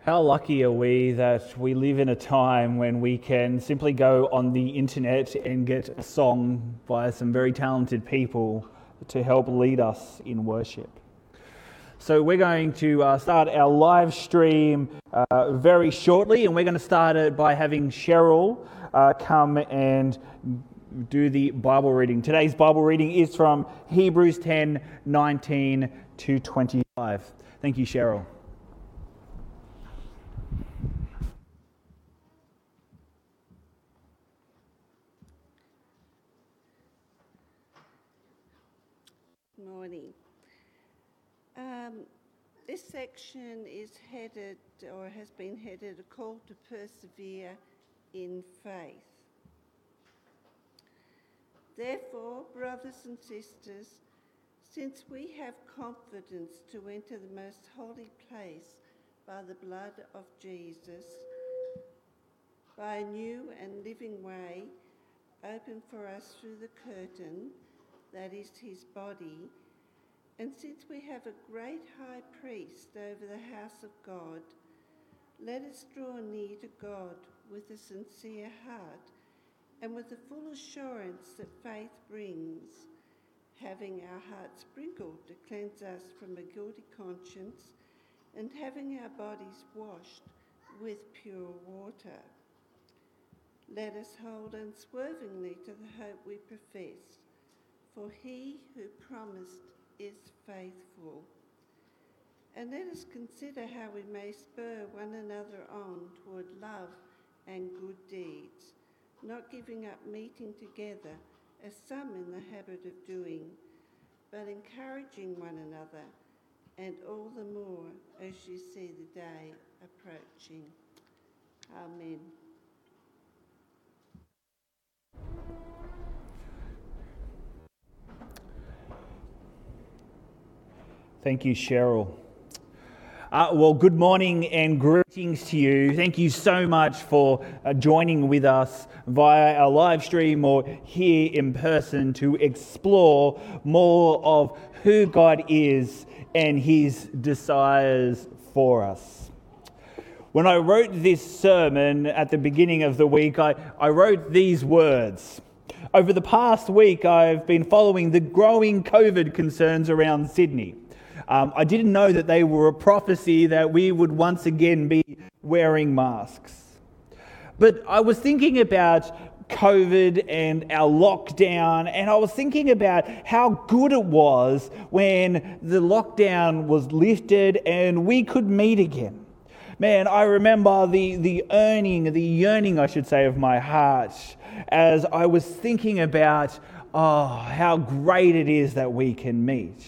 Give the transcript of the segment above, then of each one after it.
How lucky are we that we live in a time when we can simply go on the internet and get a song by some very talented people to help lead us in worship. So we're going to start our live stream very shortly, and we're going to start it by having Cheryl come and do the Bible reading. Today's Bible reading is from Hebrews 10:19 to 25. Thank you, Cheryl. Morning. This section is headed, or has been headed, a call to persevere in faith. Therefore, brothers and sisters, since we have confidence to enter the most holy place by the blood of Jesus, by a new and living way opened for us through the curtain, that is his body, and since we have a great high priest over the house of God, let us draw near to God with a sincere heart and with the full assurance that faith brings, having our hearts sprinkled to cleanse us from a guilty conscience and having our bodies washed with pure water. Let us hold unswervingly to the hope we profess, for he who promised is faithful. And let us consider how we may spur one another on toward love and good deeds, not giving up meeting together as some in the habit of doing, but encouraging one another, and all the more as you see the day approaching. Amen. Thank you, Cheryl. Well, good morning and greetings to you. Thank you so much for joining with us via our live stream or here in person to explore more of who God is and his desires for us. When I wrote this sermon at the beginning of the week, I wrote these words. Over the past week, I've been following the growing COVID concerns around Sydney. I didn't know that they were a prophecy that we would once again be wearing masks. But I was thinking about COVID and our lockdown, and I was thinking about how good it was when the lockdown was lifted and we could meet again. Man, I remember the yearning, I should say, of my heart as I was thinking about, how great it is that we can meet.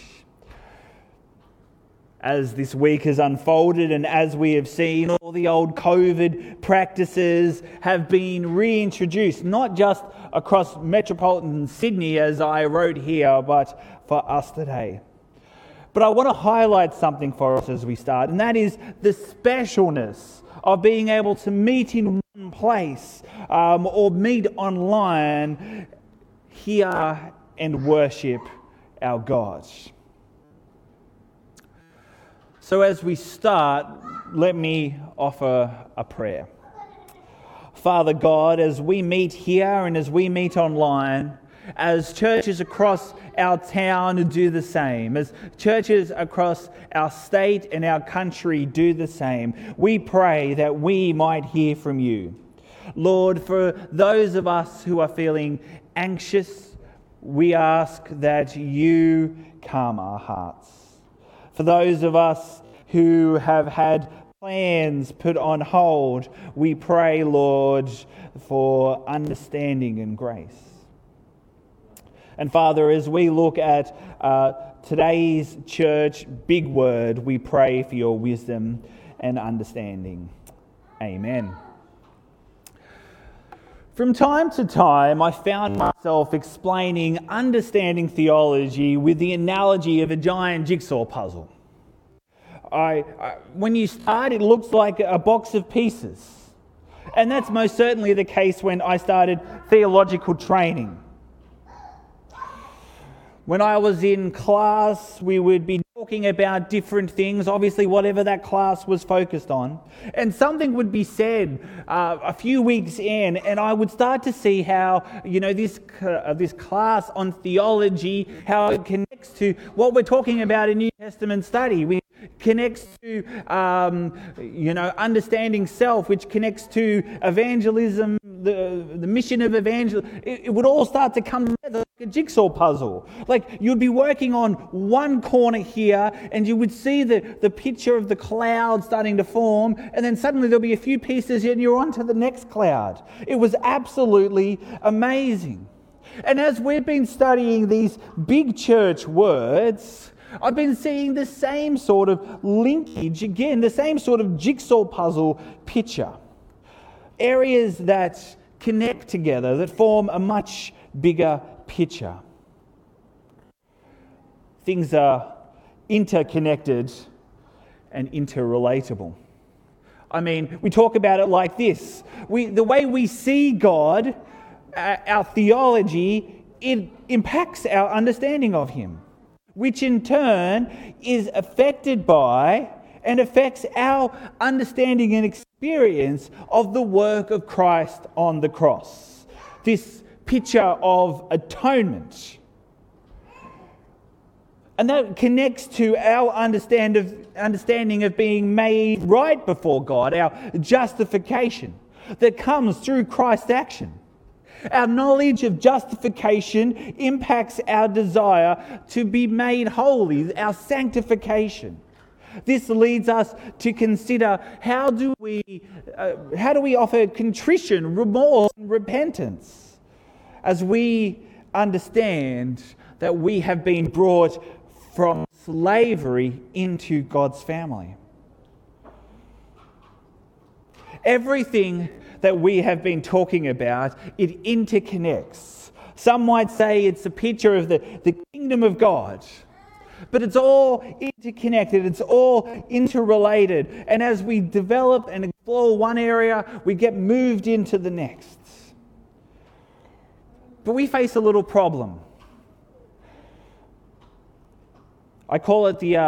As this week has unfolded and as we have seen, all the old COVID practices have been reintroduced, not just across metropolitan Sydney, as I wrote here, but for us today. But I want to highlight something for us as we start, and that is the specialness of being able to meet in one place or meet online here and worship our God. So as we start, let me offer a prayer. Father God, as we meet here and as we meet online, as churches across our town do the same, as churches across our state and our country do the same, we pray that we might hear from you. Lord, for those of us who are feeling anxious, we ask that you calm our hearts. For those of us who have had plans put on hold, we pray, Lord, for understanding and grace. And Father, as we look at today's church big word, we pray for your wisdom and understanding. Amen. From time to time, I found myself explaining understanding theology with the analogy of a giant jigsaw puzzle. When you start, it looks like a box of pieces. And that's most certainly the case when I started theological training. When I was in class, we would be talking about different things, obviously whatever that class was focused on. And something would be said a few weeks in, and I would start to see how, this class on theology, how it connects to what we're talking about in New Testament study. We connects to, understanding self, which connects to evangelism, the mission of evangelism. It would all start to come together like a jigsaw puzzle. Like you'd be working on one corner here and you would see the picture of the cloud starting to form, and then suddenly there'll be a few pieces and you're on to the next cloud. It was absolutely amazing. And as we've been studying these big church words, I've been seeing the same sort of linkage again, the same sort of jigsaw puzzle picture. Areas that connect together, that form a much bigger picture. Things are interconnected and interrelatable. I mean, we talk about it like this. The way we see God, our theology, it impacts our understanding of Him, which in turn is affected by and affects our understanding and experience of the work of Christ on the cross. This picture of atonement. And that connects to our understanding of being made right before God, our justification that comes through Christ's action. Our knowledge of justification impacts our desire to be made holy, our sanctification. This leads us to consider how do we offer contrition, remorse, and repentance as we understand that we have been brought from slavery into God's family. Everything that we have been talking about, it interconnects. Some might say it's a picture of the kingdom of God, but it's all interconnected, it's all interrelated. And as we develop and explore one area, we get moved into the next. But we face a little problem. I call it the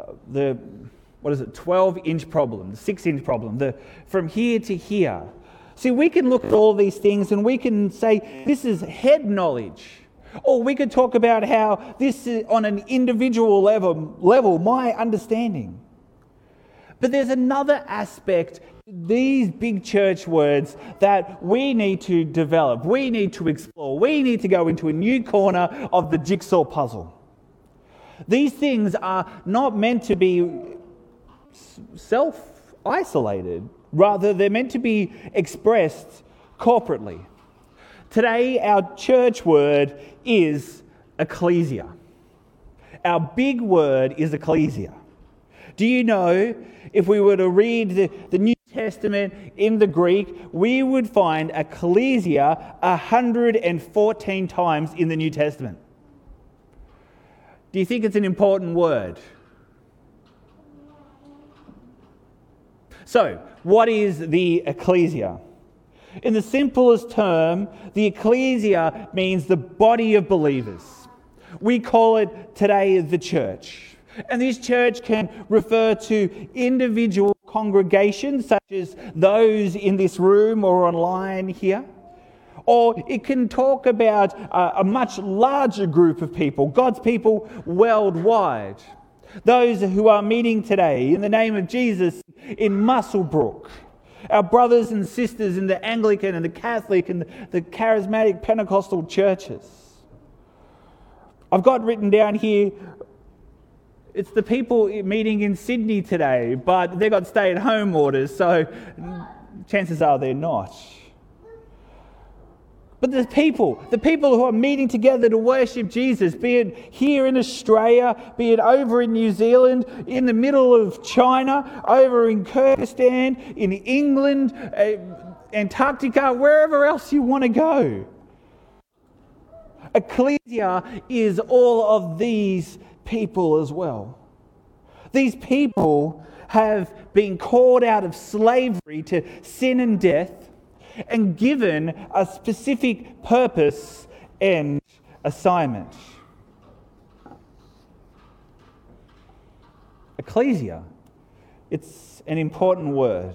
12-inch problem, the 6-inch problem, from here to here. See, we can look at all these things and we can say this is head knowledge. Or we could talk about how this is on an individual level, my understanding. But there's another aspect to these big church words that we need to develop, we need to explore, we need to go into a new corner of the jigsaw puzzle. These things are not meant to be self-isolated. Rather, they're meant to be expressed corporately. Today, our church word is ecclesia. Our big word is ecclesia. Do you know, if we were to read the New Testament in the Greek, we would find ecclesia 114 times in the New Testament. Do you think it's an important word? So, what is the ecclesia? In the simplest term, the ecclesia means the body of believers. We call it today the church. And this church can refer to individual congregations, such as those in this room or online here. Or it can talk about a much larger group of people, God's people worldwide. Those who are meeting today in the name of Jesus in Muswellbrook. Our brothers and sisters in the Anglican and the Catholic and the charismatic Pentecostal churches. I've got written down here, it's the people meeting in Sydney today, but they've got stay-at-home orders, so chances are they're not. But the people who are meeting together to worship Jesus, be it here in Australia, be it over in New Zealand, in the middle of China, over in Kyrgyzstan, in England, Antarctica, wherever else you want to go. Ecclesia is all of these people as well. These people have been called out of slavery to sin and death, and given a specific purpose and assignment. Ecclesia. It's an important word.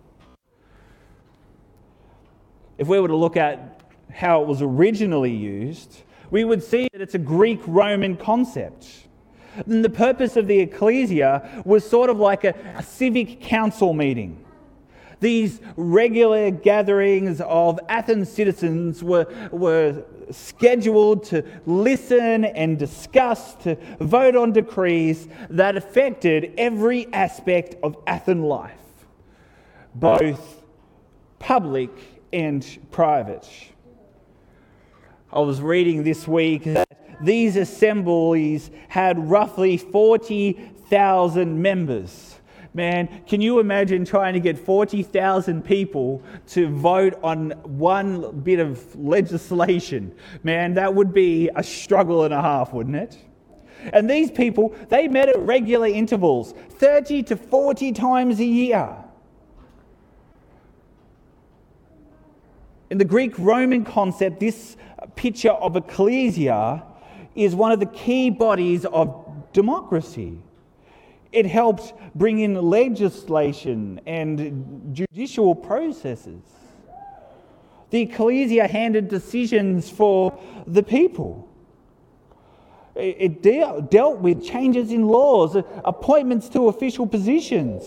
If we were to look at how it was originally used, we would see that it's a Greek-Roman concept. And the purpose of the ecclesia was sort of like a civic council meeting. These regular gatherings of Athens citizens were scheduled to listen and discuss, to vote on decrees that affected every aspect of Athens life, both public and private. I was reading this week that these assemblies had roughly 40,000 members. Man, can you imagine trying to get 40,000 people to vote on one bit of legislation? Man, that would be a struggle and a half, wouldn't it? And these people, they met at regular intervals, 30 to 40 times a year. In the Greek-Roman concept, this picture of ecclesia is one of the key bodies of democracy. It helped bring in legislation and judicial processes. The ecclesia handed decisions for the people. It dealt with changes in laws, appointments to official positions.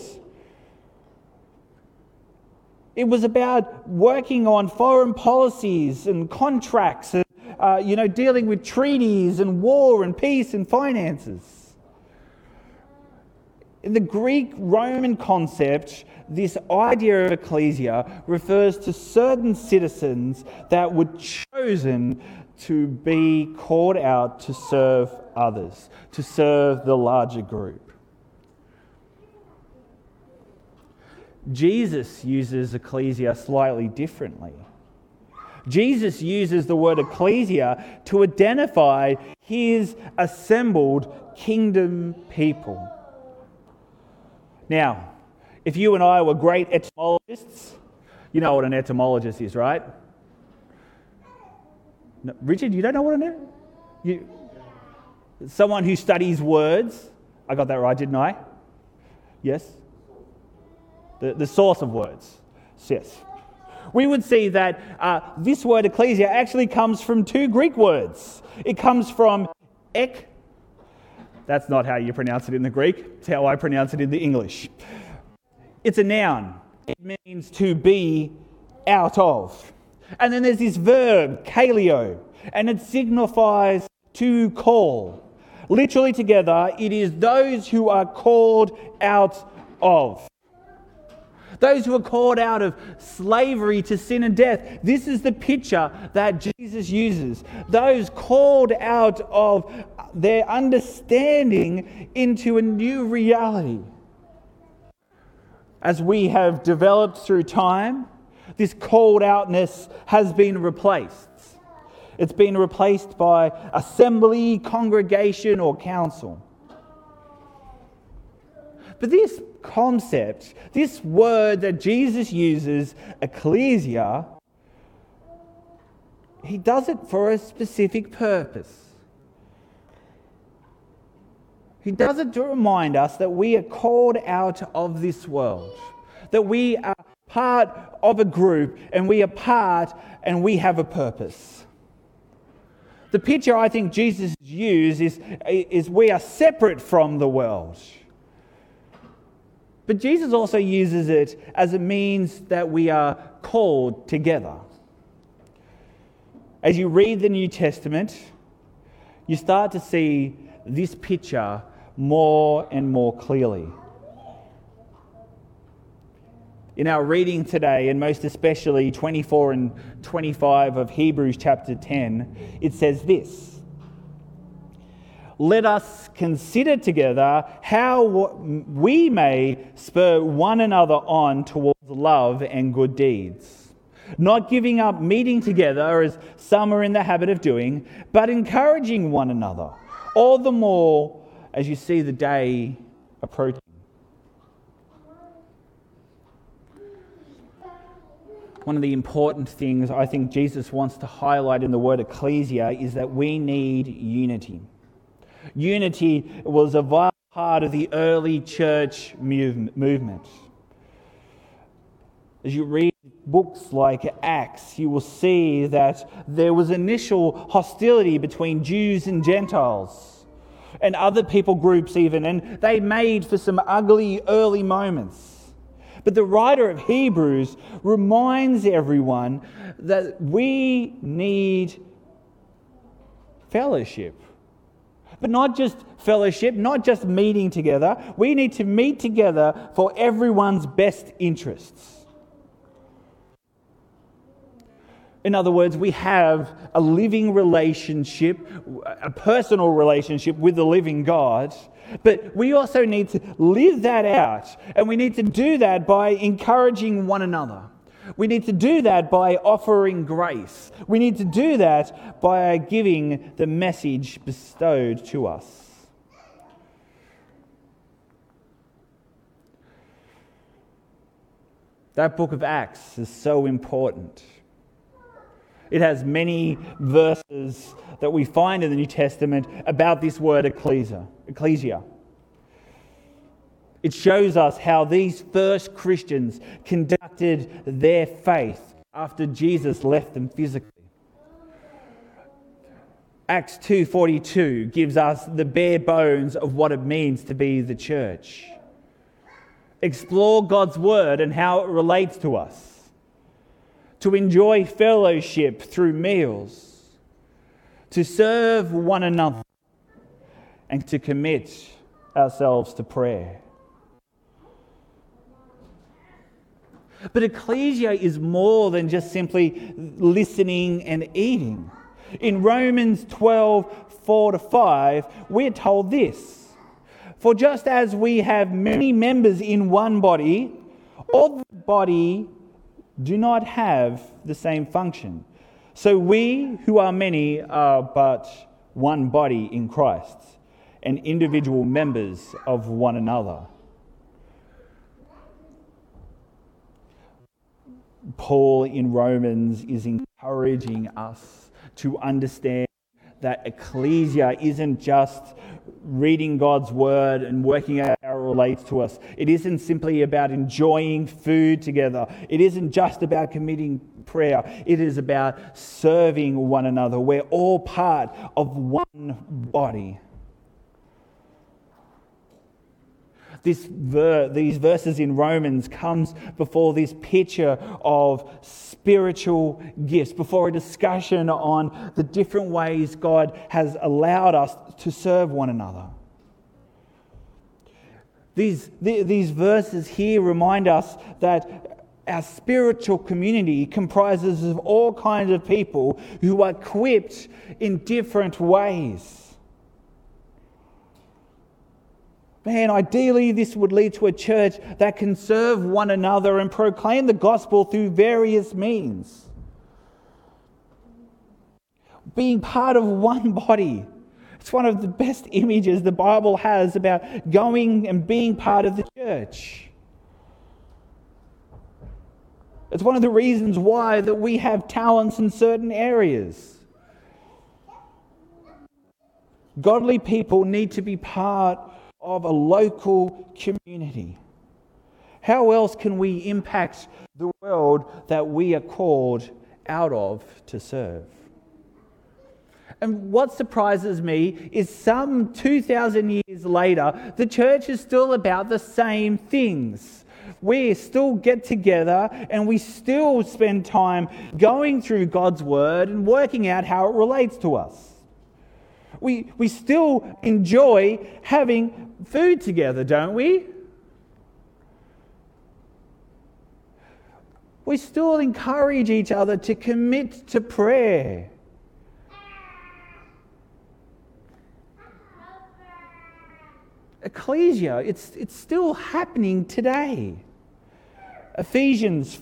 It was about working on foreign policies and contracts, and dealing with treaties and war and peace and finances. In the Greek-Roman concept, this idea of ecclesia refers to certain citizens that were chosen to be called out to serve others, to serve the larger group. Jesus uses ecclesia slightly differently. Jesus uses the word ecclesia to identify his assembled kingdom people. Now, if you and I were great etymologists, you know what an etymologist is, right? No, Richard, you don't know what an someone who studies words. I got that right, didn't I? Yes? The source of words. Yes. We would see that this word ecclesia actually comes from two Greek words. It comes from ek. That's not how you pronounce it in the Greek. It's how I pronounce it in the English. It's a noun. It means to be out of. And then there's this verb, kaleo, and it signifies to call. Literally together, it is those who are called out of. Those who are called out of slavery to sin and death. This is the picture that Jesus uses. Those called out of their understanding into a new reality. As we have developed through time, this called outness has been replaced. It's been replaced by assembly, congregation, or council. But this concept, this word that Jesus uses, ecclesia, he does it for a specific purpose. He does it to remind us that we are called out of this world, that we are part of a group and we are part and we have a purpose. The picture I think Jesus used is we are separate from the world. But Jesus also uses it as a means that we are called together. As you read the New Testament, you start to see this picture more and more clearly. In our reading today, and most especially 24 and 25 of Hebrews chapter 10, it says this: "Let us consider together how we may spur one another on towards love and good deeds, not giving up meeting together as some are in the habit of doing, but encouraging one another, all the more as you see the day approaching." One of the important things I think Jesus wants to highlight in the word ecclesia is that we need unity. Unity was a vital part of the early church movement. As you read books like Acts, you will see that there was initial hostility between Jews and Gentiles and other people groups even, and they made for some ugly early moments. But the writer of Hebrews reminds everyone that we need fellowship. But not just fellowship, not just meeting together. We need to meet together for everyone's best interests. In other words, we have a living relationship, a personal relationship with the living God, but we also need to live that out, and we need to do that by encouraging one another. We need to do that by offering grace. We need to do that by giving the message bestowed to us. That book of Acts is so important. It has many verses that we find in the New Testament about this word ecclesia. It shows us how these first Christians conducted their faith after Jesus left them physically. Acts 2:42 gives us the bare bones of what it means to be the church. Explore God's word and how it relates to us. To enjoy fellowship through meals, to serve one another, and to commit ourselves to prayer. But ecclesia is more than just simply listening and eating. In Romans 12:4-5, we're told this: "For just as we have many members in one body, all the body do not have the same function. So we, who are many, are but one body in Christ, and individual members of one another." Paul in Romans is encouraging us to understand that ecclesia isn't just reading God's word and working out how it relates to us. It isn't simply about enjoying food together. It isn't just about committing prayer. It is about serving one another. We're all part of one body. These verses in Romans comes before this picture of spiritual gifts, before a discussion on the different ways God has allowed us to serve one another. These verses here remind us that our spiritual community comprises of all kinds of people who are equipped in different ways. Man, ideally this would lead to a church that can serve one another and proclaim the gospel through various means. Being part of one body. It's one of the best images the Bible has about going and being part of the church. It's one of the reasons why that we have talents in certain areas. Godly people need to be part of a local community. How else can we impact the world that we are called out of to serve? And what surprises me is some 2,000 years later, the church is still about the same things. We still get together and we still spend time going through God's word and working out how it relates to us. We still enjoy having food together, don't we? We still encourage each other to commit to prayer. Ecclesia, it's still happening today. Ephesians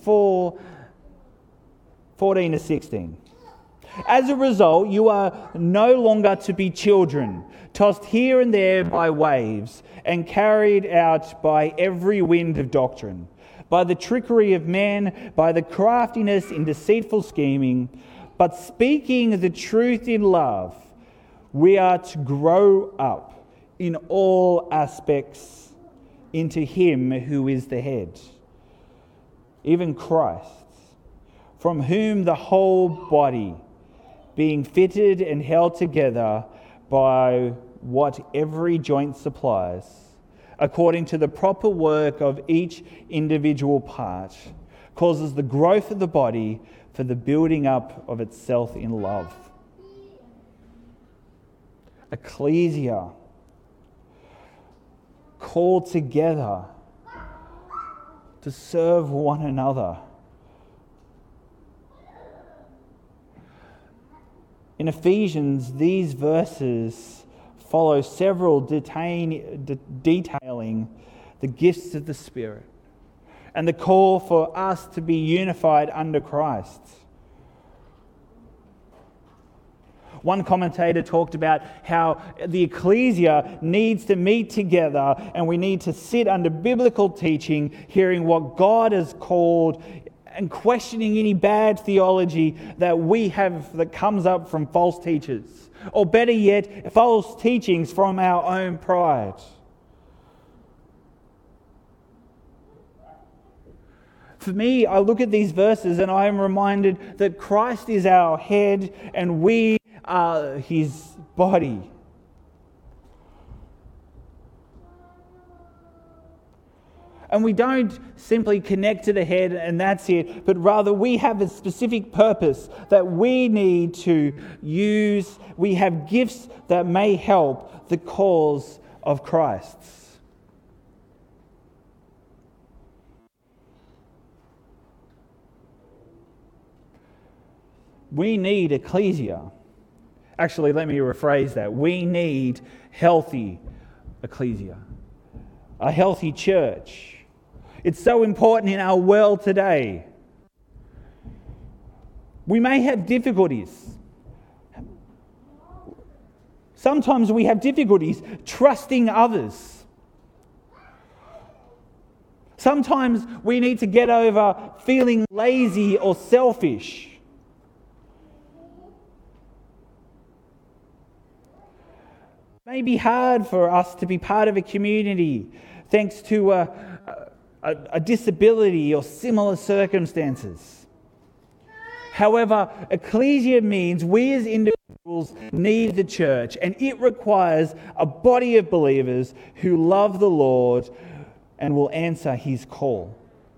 4:14-16. As a result, you are no longer to be children, tossed here and there by waves and carried out by every wind of doctrine, by the trickery of men, by the craftiness in deceitful scheming, but speaking the truth in love, we are to grow up in all aspects into him who is the head, even Christ, from whom the whole body, being fitted and held together by what every joint supplies, according to the proper work of each individual part, causes the growth of the body for the building up of itself in love. Ecclesia, called together to serve one another. In Ephesians, these verses follow several detailing the gifts of the Spirit and the call for us to be unified under Christ. One commentator talked about how the ecclesia needs to meet together and we need to sit under biblical teaching, hearing what God has called and questioning any bad theology that we have that comes up from false teachers. Or better yet, false teachings from our own pride. For me, I look at these verses and I am reminded that Christ is our head and we are his body. And we don't simply connect to the head and that's it, but rather we have a specific purpose that we need to use. We have gifts that may help the cause of Christ. We need ecclesia. Actually, let me rephrase that. We need healthy ecclesia. A healthy church. It's so important in our world today. We may have difficulties. Sometimes we have difficulties trusting others. Sometimes we need to get over feeling lazy or selfish. It may be hard for us to be part of a community thanks to a disability or similar circumstances. However, ecclesia means we as individuals need the church, and it requires a body of believers who love the Lord and will answer his call.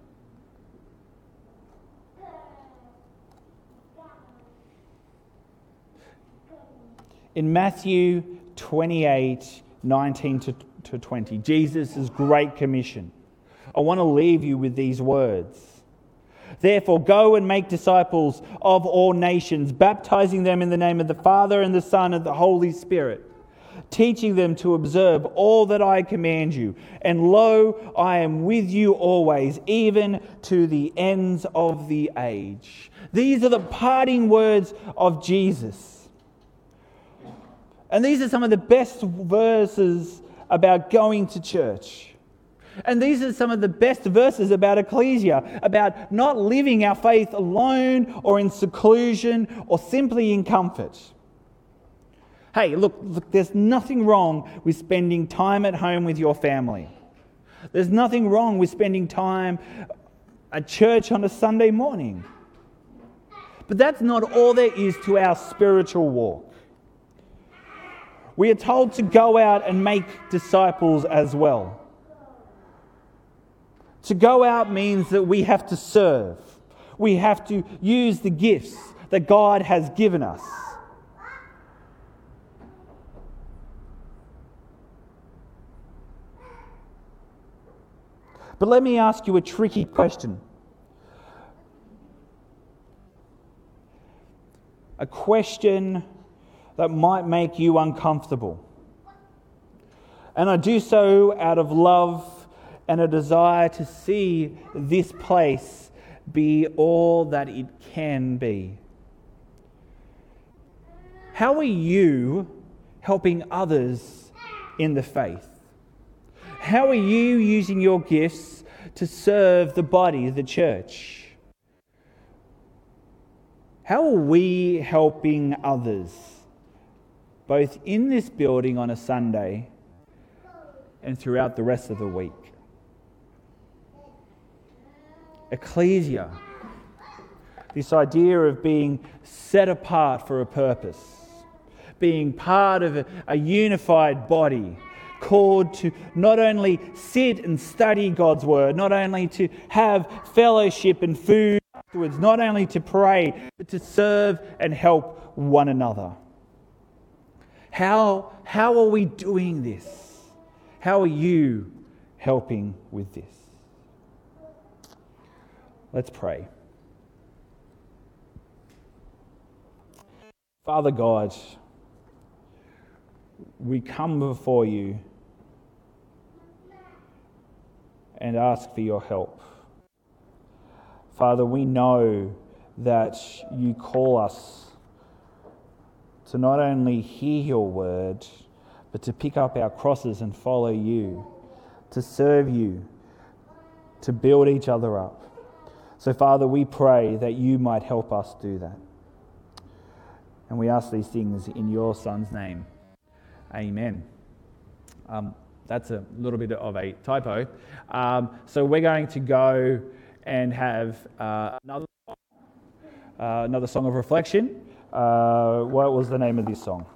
In Matthew 28, 19 to 20, Jesus' Great Commission. I want to leave you with these words. Therefore, go and make disciples of all nations, baptizing them in the name of the Father and the Son and the Holy Spirit, teaching them to observe all that I command you. And lo, I am with you always, even to the ends of the age. These are the parting words of Jesus. And these are some of the best verses about going to church. And these are some of the best verses about ecclesia, about not living our faith alone or in seclusion or simply in comfort. Hey, look, there's nothing wrong with spending time at home with your family. There's nothing wrong with spending time at church on a Sunday morning. But that's not all there is to our spiritual walk. We are told to go out and make disciples as well. To go out means that we have to serve. We have to use the gifts that God has given us. But let me ask you a tricky question. A question that might make you uncomfortable. And I do so out of love and a desire to see this place be all that it can be. How are you helping others in the faith? How are you using your gifts to serve the body, the church? How are we helping others, both in this building on a Sunday and throughout the rest of the week. Ecclesia, this idea of being set apart for a purpose, being part of a unified body, called to not only sit and study God's word, not only to have fellowship and food afterwards, not only to pray, but to serve and help one another. How are we doing this? How are you helping with this? Let's pray. Father God, we come before you and ask for your help. Father, we know that you call us to not only hear your word, but to pick up our crosses and follow you, to serve you, to build each other up. So, Father, we pray that you might help us do that. And we ask these things in your Son's name. Amen. That's a little bit of a typo. So we're going to go and have another song of reflection. What was the name of this song?